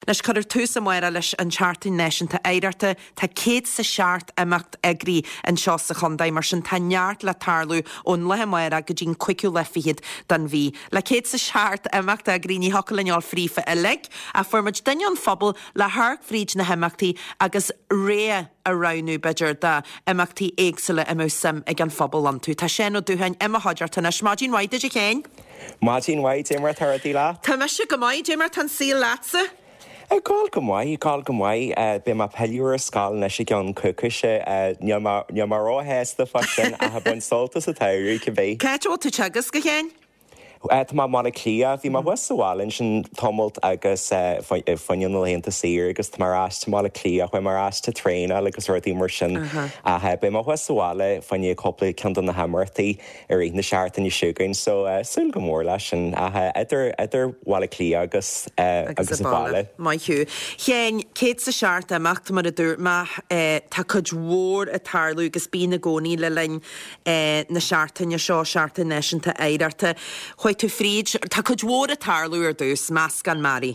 Nes chuir tú sa muire leis an chartain nation tá éidirta tá céad sa seart amacht agrí an seo sa chundaid mar sin tá neart le tarlú ón le muire go dín cuiiciú le fiad dan bhí. Le céad sa seart amacht agrí ní hocailneáil frífa a le a formid daine an phobal le thart fríd na hemachtaí agus ré a raunú beidir da amachtaí éagsile a mó sam ag an phobal an tú. Tá sé nó dúhain Emma Hodgerton a Máidín White idir céin? Máidín White mar tairtí lá? Tá me se go maiid mar tan sí lása? Gáil go mhaid, be má peiliúr scáil na sé gan cucuise ne mar ráhéasta fasin a ha buin soltas a tairú go bhé. Céitú tú teagas go chéin? Tá má mána clia, bhí má bhuaáin sin tomult agus fanin na léanta sír agus marráiste mála clia chuil marráiste tréine agus ruirtaí mar sin a be má bhuaáile faine coppla cean na hamartaí ar réit na seaartain i siúgain, so súil go mór leis sin idir bhla clia agus bhile. Mai hiú. Chéin céad sa seart amach mar a dúr tá chud mhór a tarlú agus bí na gcónaí le lein na seaartain seo seaartain neisianta éidirta. Tú fríd, tá chud mhór a tarlú ar dús meas gan Mary.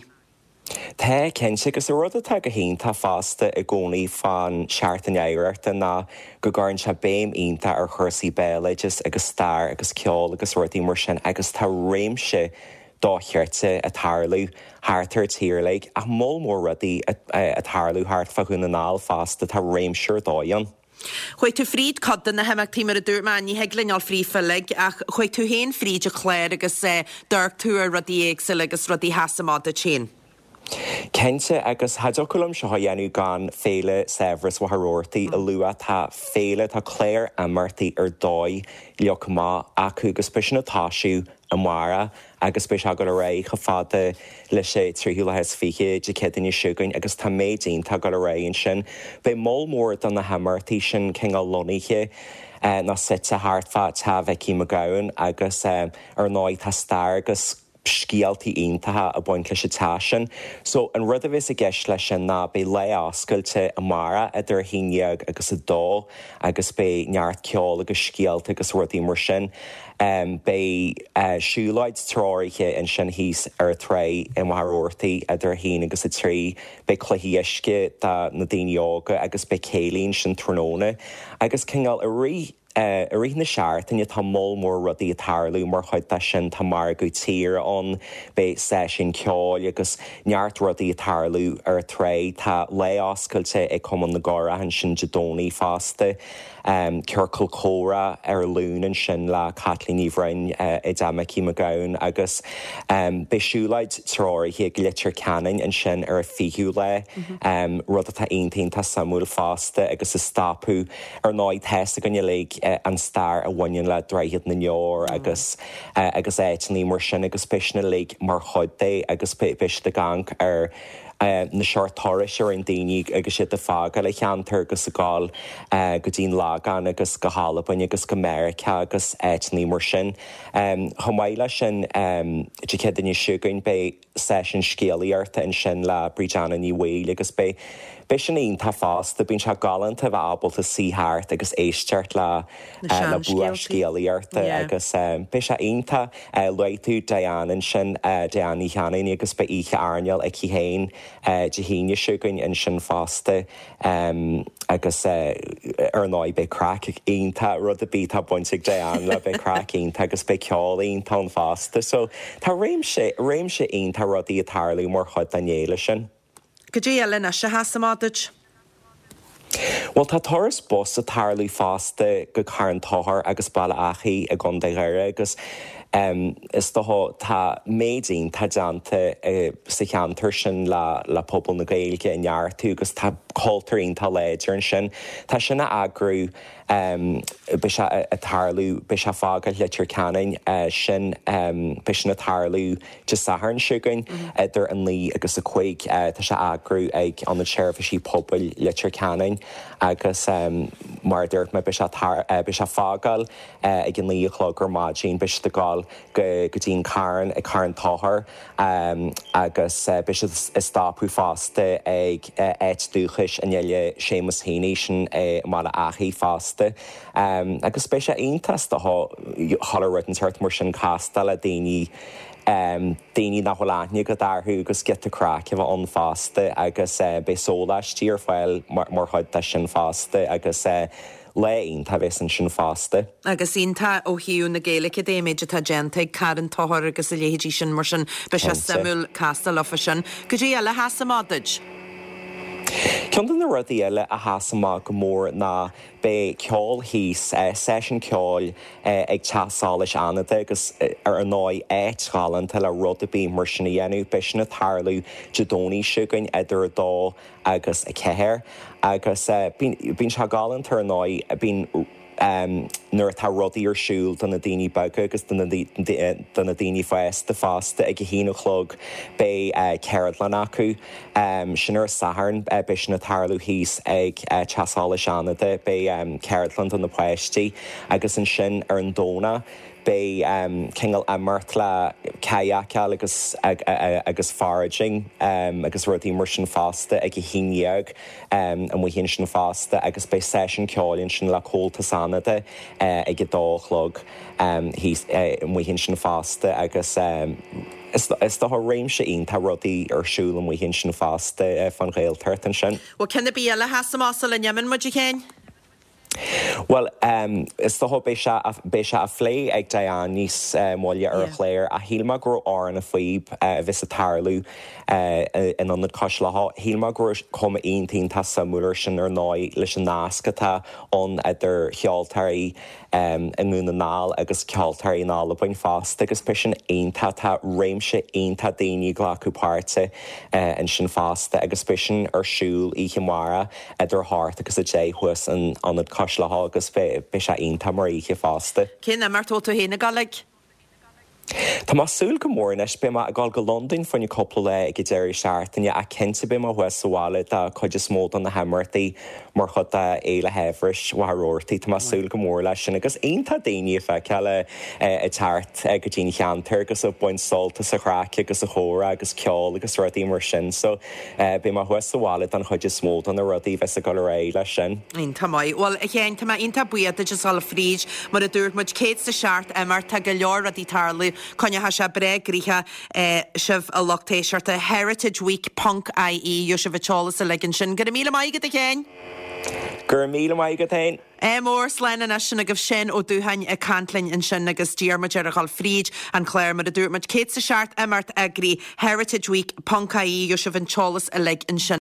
Tá cinse agus rud atá go hén tá fásta i gcónaí fan seaartain éireachta ná go gáann se béim ionta ar chuirsaí béileidis agus stair agus ceol agus ruirtaí mar sin agus tá réimse dócheirte a tarlú háartar tíirlaigh a mó mór rudaí a tarlú háart fa chun anáil fásta tá réimseir dóian. Chuid tú fríd codan na hemachtaí mar a dúrma ní heaglainneáil frífalig ach chuid tú héin fríd a chléir agus dúirt tú a rudí éagsile agus rudí hasamád a chin. Cente agus hadoculamm seo dhéanú gan féle sefras wathróirtaí a lua tá féle tá cléir amartaí ar dóid leoch má acu agus spisin natáisiú a mara agus spéis agad a ré go fada le sé tríú lehes fiche de cedaine siúgain agus tá méidín tá go a réon sin. Bei mó mór don na hamartaí sin chéá loníthe ná site háartfa tá bheitcí a gain agus ar náid tá stair agus scialtaí iontathe a buint leis táisian. So an rud a bhís a gceist lei sin ná be le ascailte a mara idir híineag agus a dó agus be neart ceol agus scialta agus ruirtaí mar sin. Bei siúlaid tráirithe in sin híos ar tré i mthróirtaí idir híine agus a trí be chluhíisce na daoineoga agus be célín sin tróna agus chéall a rí na seaartain tá mó mór rudaí a tarlú mar chuid de sin tá mar go tír an be sé sin ceáil agus neart rudaí a tarlú ar tré tá le ascailte ag cuman na gára an sin dedónaí fásta ceircail córa ar lún sin le Kathleen Ivrain i damací a gain agus be siúlaid tráirithe go litir canin in sin ar a fiú le rud atá aontainn tá samúil fásta agus is stapú ar náid theasta gonne le an stair a bhain le dreiad na neor agus éitnaí mar sin agus pisna le mar chudaí agus bis de gang ar na seirtáris ar an daoine agus siad a fága le cheantar agus a gáil go dtíon lágan agus go hálapain agus go America agus éitnaí mar sin. Chomáile sin de cedaine siúgain be session scéalaíarta in sin le Brídeanna ní bhfuil agus be sin on tá fásta bíonn se galant a bhhabal a síthart agus éisteart le bua scéalaíarta agus be se onanta leitú Diana sin Diana cheanaine agus be ihe airneal ag chéin de híine siúgain in sin fásta agus ar náid be crack onanta rud a bí tá buinte Diana le be crack onanta agus be ceálaíon tá fásta, so tá réimse onanta rudaí a tarlú mar chud danéile sin. Go dtí eile se hasamáid? Well, tá toras bus a tarlú fásta go cairntáthir agus bailla achaí a gcondéire agus is tá méidín tá deanta sa cheantar sin le pobl na Gaeilge in neartú agus tá cultúín tá léidir sin. Tá sinna agrú be se a tarlú be se fágad litir canin sin be sin na tarlú de saharn siúgain idir an lí agus a chuig tá se agrú ag an na tseirbhísí pobl litir canin agus mar dúirt me be se fágal ag an lí chlógur máidín be de gáil go dtíon cairn ag cairntáthir agus be is stápú fásta ag éit dúchais an eile Séamus Heaney sin mála achaí fásta agus be sé aontas thola rutan tuirt mar sin castal a daoine daoine nachholláine go darthú agus get a crack bh an fásta agus be sólaistí ar fáil mar chuid de sin fásta agus léon tá bheits an sin fásta. Agus ionanta ó hiú na Gaelic déméide tá gentaigh caran táthir agus a léhéidí sin mar sin be se samúil castal ofa sin. Go dtí eile hasamádid? Ceann na rudí eile a hasamá go mór na be ceáil híos session ceáil ag teasáis anada agus ar an náid éitgálan tal a rud a bí mar sinna dhéanú be sin na tarlú jadóní siúgain idir dá agus a cehéir agus bín se gálan tar an náid bín nuair tá rudaí ar siúil donna daoine baga agus donna daoine feasta fásta ag hína chlog be Caradlan acu sin ar saharn be sin na tarlú híos ag teasála seanada be Caradlan don na poisttí agus an sin ar an dóna be chéingal immart le caiacail agus foraging agus rudaí mar sin fásta ag híineag an mhuihíonn sin fásta agus be session ceáilíonn sin le cóilta sanada ag dálog mhuihíonn sin fásta agus is do réimse on tá rudaí ar siúil an mhuihíonn sin fásta fan réil tuirtan sin. Well cinna bí eile hasamásal le neamman muid chéin? Well, is toho bé se a phlé ag daán níos móile ar chléir a hílma gur áin a faoib vis a tarlú in an cos leth. Hílma gur chuma aontainn tá samúir sin ar náid leis an náascatá ón idir cheoltarí in múna náil agus ceoltarí nála bain fásta agus pe sin aonanta tá réimse aonanta daoine ghlacu páirte in sin fásta agus pe sin ar siúil í chimara idir háart agus a dé thuas an cos leth agus be se aonanta mar íche fásta. Cin mar tóta héna galig? Tá má súil go mórnes be a gáil go London fanna coppla le ag déir seaartainine a cinnte be má huasáile a chuide smód an na hamartaí mar chud éile hefris waróirtaí Tá má súil go mór leis sin agus aonanta daoine fe ceile i teart go dtíine cheantar agus a buin solta sa chráice agus a chóra agus ceáil agus rudaí mar sin so be má huasáile an chuide smód an na rudaí bheits a go ré lei sin. Ínta mai. Well a chéin tá ionanta buad just sála fríd mar a dúirt muid céad sa seart mar tá go leor a dí tarlú Conne ha se bre gríthe sibh a lochtéisiirta Heritage Week Punk.ie jo se bhtálas a legin sin. Gur míle maigad a chéin? Gur míle maigad tain. Mór slein a sin agah sin ó dúhain a cantlainn in sin agus díarmaid ar a gáil fríd an chléir mar a dúirmaid céad sa seart mart agri Heritage Week Punk.ie jo se bhtálas a leg in sin.